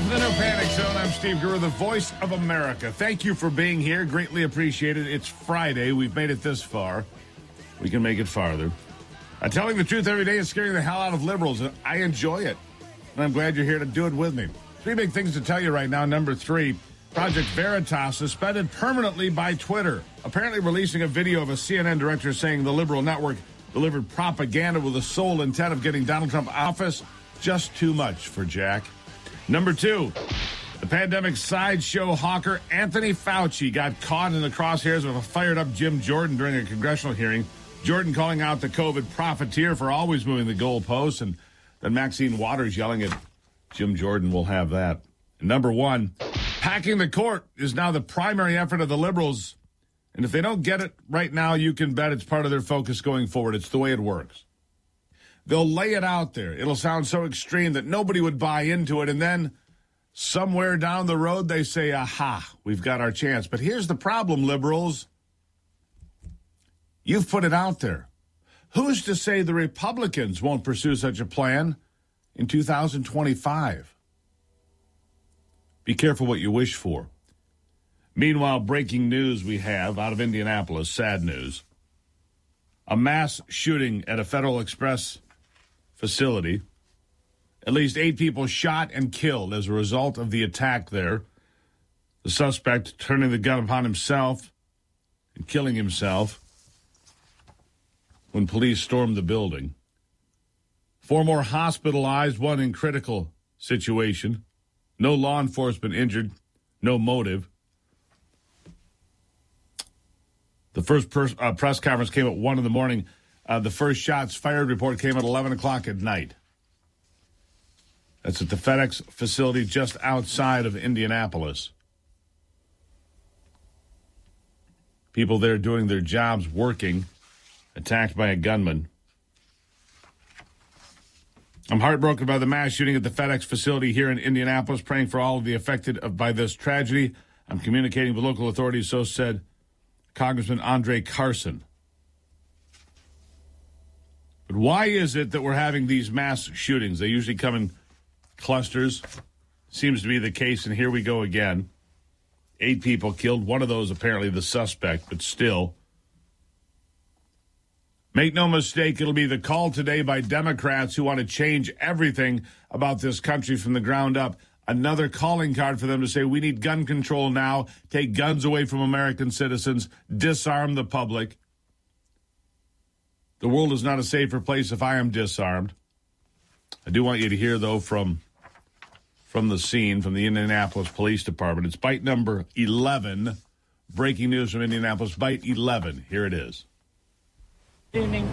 The No Panic Zone. I'm Steve Gurr, the voice of America. Thank you for being here. Greatly appreciated. It's Friday. We've made it this far. We can make it farther. Telling the truth every day is scaring the hell out of liberals. I enjoy it. And I'm glad you're here to do it with me. Three big things to tell you right now. Number three, Project Veritas suspended permanently by Twitter. Apparently releasing a video of a CNN director saying the liberal network delivered propaganda with the sole intent of getting Donald Trump out of office. Just too much for Jack. Number two, the pandemic sideshow hawker Anthony Fauci got caught in the crosshairs of a fired-up Jim Jordan during a congressional hearing. Jordan calling out the COVID profiteer for always moving the goalposts, and then Maxine Waters yelling at Jim Jordan. Will have that. And number one, packing the court is now the primary effort of the liberals, and if they don't get it right now, you can bet it's part of their focus going forward. It's the way it works. They'll lay it out there. It'll sound so extreme that nobody would buy into it. And then somewhere down the road, they say, aha, we've got our chance. But here's the problem, liberals. You've put it out there. Who's to say the Republicans won't pursue such a plan in 2025? Be careful what you wish for. Meanwhile, breaking news we have out of Indianapolis, sad news. A mass shooting at a Federal Express facility. At least 8 people shot and killed as a result of the attack there. The suspect turning the gun upon himself and killing himself when police stormed the building. 4 more hospitalized, 1 in critical situation. No law enforcement injured, no motive. The first press conference came at 1 in the morning. The first shots fired report came at 11 o'clock at night. That's at the FedEx facility just outside of Indianapolis. People there doing their jobs, working, attacked by a gunman. I'm heartbroken by the mass shooting at the FedEx facility here in Indianapolis, praying for all of the affected by this tragedy. I'm communicating with local authorities, so said Congressman Andre Carson. But why is it that we're having these mass shootings? They usually come in clusters. Seems to be the case, and here we go again. 8 people killed, one of those apparently the suspect, but still. Make no mistake, it'll be the call today by Democrats who want to change everything about this country from the ground up. Another calling card for them to say we need gun control now, take guns away from American citizens, disarm the public. The world is not a safer place if I am disarmed. I do want you to hear, though, from the scene, from the Indianapolis Police Department. It's bite number 11. Breaking news from Indianapolis, bite 11. Here it is. Good evening.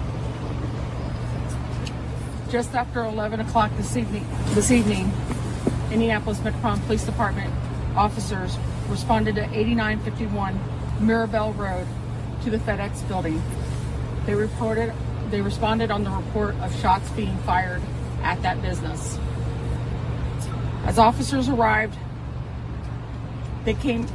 Just after 11 o'clock this evening, Indianapolis Metropolitan Police Department officers responded to 8951 Mirabelle Road to the FedEx building. They responded on the report of shots being fired at that business. As officers arrived, they came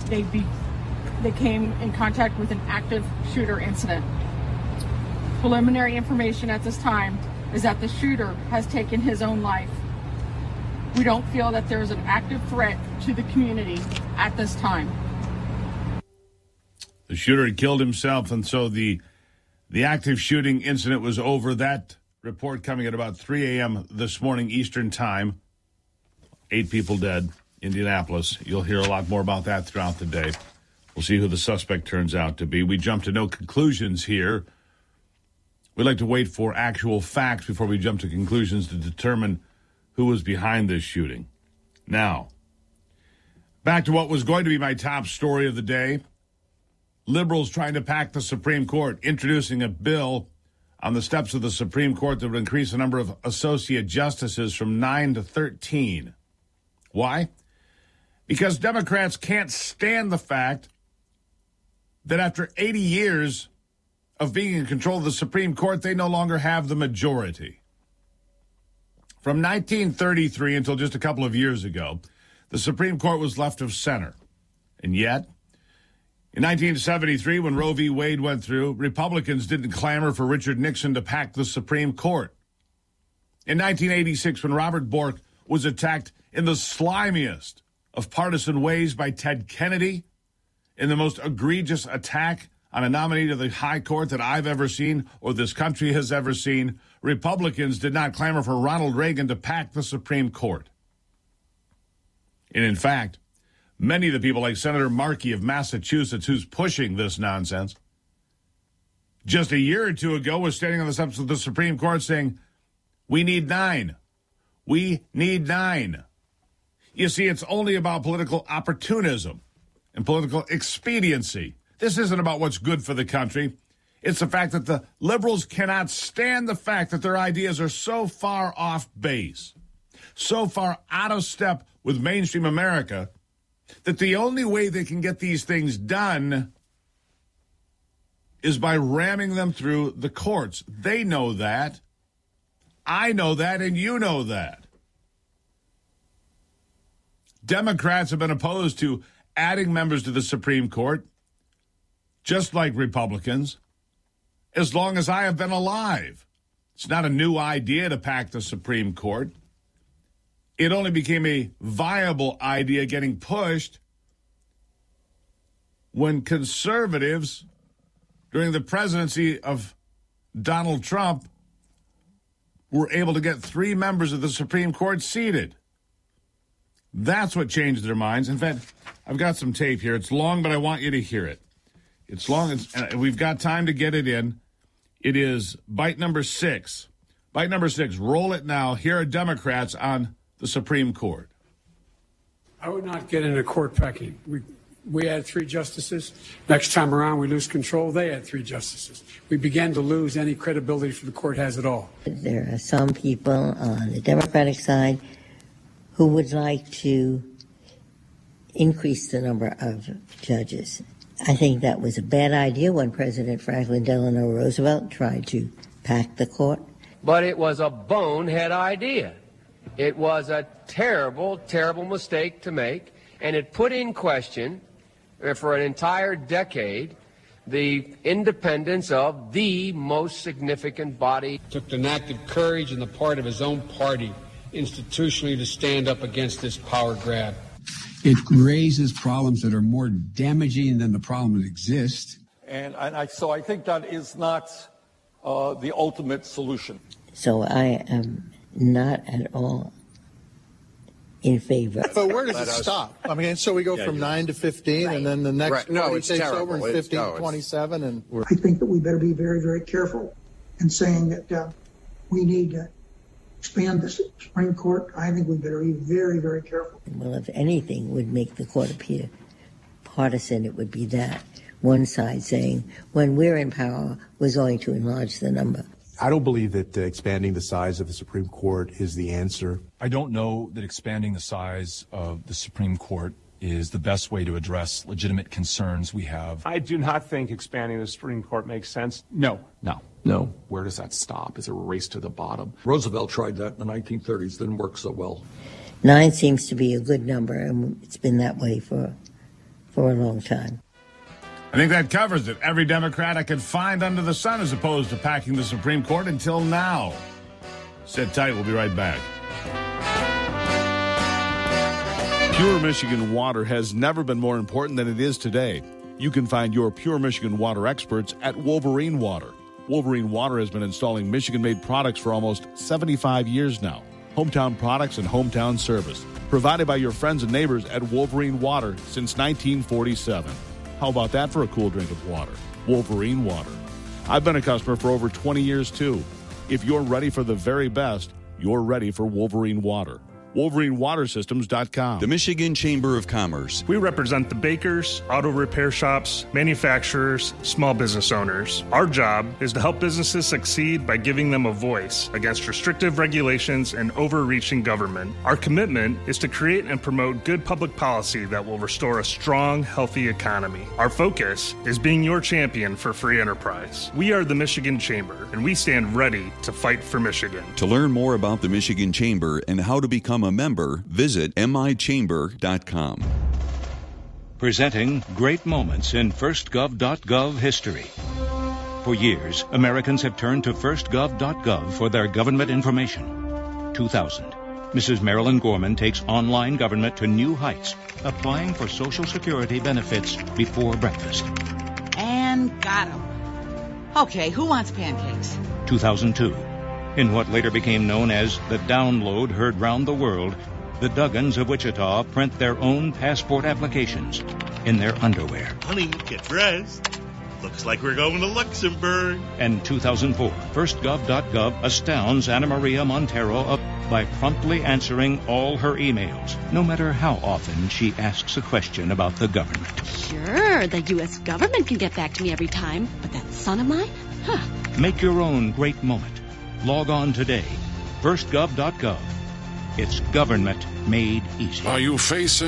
in contact with an active shooter incident. Preliminary information at this time is that the shooter has taken his own life. We don't feel that there is an active threat to the community at this time. The shooter had killed himself, and so the active shooting incident was over. That report coming at about 3 a.m. this morning Eastern time. 8 people dead, Indianapolis. You'll hear a lot more about that throughout the day. We'll see who the suspect turns out to be. We jump to no conclusions here. We'd like to wait for actual facts before we jump to conclusions to determine who was behind this shooting. Now, back to what was going to be my top story of the day. Liberals trying to pack the Supreme Court, introducing a bill on the steps of the Supreme Court that would increase the number of associate justices from 9 to 13. Why? Because Democrats can't stand the fact that after 80 years of being in control of the Supreme Court, they no longer have the majority. From 1933 until just a couple of years ago, the Supreme Court was left of center. And yet, in 1973, when Roe v. Wade went through, Republicans didn't clamor for Richard Nixon to pack the Supreme Court. In 1986, when Robert Bork was attacked in the slimiest of partisan ways by Ted Kennedy, in the most egregious attack on a nominee to the high court that I've ever seen or this country has ever seen, Republicans did not clamor for Ronald Reagan to pack the Supreme Court. And in fact, many of the people like Senator Markey of Massachusetts, who's pushing this nonsense, just a year or two ago was standing on the steps of the Supreme Court saying, we need 9. We need 9. You see, it's only about political opportunism and political expediency. This isn't about what's good for the country. It's the fact that the liberals cannot stand the fact that their ideas are so far off base, so far out of step with mainstream America, that the only way they can get these things done is by ramming them through the courts. They know that. I know that, and you know that. Democrats have been opposed to adding members to the Supreme Court, just like Republicans, as long as I have been alive. It's not a new idea to pack the Supreme Court. It only became a viable idea getting pushed when conservatives, during the presidency of Donald Trump, were able to get 3 members of the Supreme Court seated. That's what changed their minds. In fact, I've got some tape here. It's long, but I want you to hear it. It's long, and we've got time to get it in. It is bite number 6. Bite number 6. Roll it now. Here are Democrats on the Supreme Court. I would not get into court packing. We had 3 justices. Next time around, we lose control. They had 3 justices. We began to lose any credibility for the court has at all. There are some people on the Democratic side who would like to increase the number of judges. I think that was a bad idea when President Franklin Delano Roosevelt tried to pack the court. But it was a bonehead idea. It was a terrible, terrible mistake to make, and it put in question, for an entire decade, the independence of the most significant body. It took an act of courage on the part of his own party institutionally to stand up against this power grab. It raises problems that are more damaging than the problems that exist. So I think that is not the ultimate solution. So I am not at all in favor. But where does it stop? I mean, so we go from 9 to 15, right, and then the next party takes over in 15 to 27. And I think that we better be very, very careful in saying that we need to expand the Supreme Court. I think we better be very, very careful. Well, if anything would make the court appear partisan, it would be that. One side saying, when we're in power, we're going to enlarge the number. I don't believe that expanding the size of the Supreme Court is the answer. I don't know that expanding the size of the Supreme Court is the best way to address legitimate concerns we have. I do not think expanding the Supreme Court makes sense. No. Where does that stop? Is it a race to the bottom? Roosevelt tried that in the 1930s. Didn't work so well. 9 seems to be a good number, and it's been that way for a long time. I think that covers it. Every Democrat I could find under the sun as opposed to packing the Supreme Court until now. Sit tight. We'll be right back. Pure Michigan water has never been more important than it is today. You can find your Pure Michigan water experts at Wolverine Water. Wolverine Water has been installing Michigan-made products for almost 75 years now. Hometown products and hometown service. Provided by your friends and neighbors at Wolverine Water since 1947. How about that for a cool drink of water? Wolverine Water. I've been a customer for over 20 years, too. If you're ready for the very best, you're ready for Wolverine Water. WolverineWaterSystems.com. The Michigan Chamber of Commerce. We represent the bakers, auto repair shops, manufacturers, small business owners. Our job is to help businesses succeed by giving them a voice against restrictive regulations and overreaching government. Our commitment is to create and promote good public policy that will restore a strong, healthy economy. Our focus is being your champion for free enterprise. We are the Michigan Chamber, and we stand ready to fight for Michigan. To learn more about the Michigan Chamber and how to become a member, visit michamber.com. Presenting great moments in firstgov.gov history. For years, Americans have turned to firstgov.gov for their government information. 2000. Mrs. Marilyn Gorman takes online government to new heights, applying for Social Security benefits before breakfast. And got 'em. Okay, who wants pancakes? 2002. In what later became known as the download heard round the world, the Duggans of Wichita print their own passport applications in their underwear. Honey, get dressed. Looks like we're going to Luxembourg. And 2004, FirstGov.gov astounds Anna Maria Montero by promptly answering all her emails, no matter how often she asks a question about the government. Sure, the U.S. government can get back to me every time, but that son of mine? Huh. Make your own great moment. Log on today. FirstGov.gov. It's government made easy. Are you facing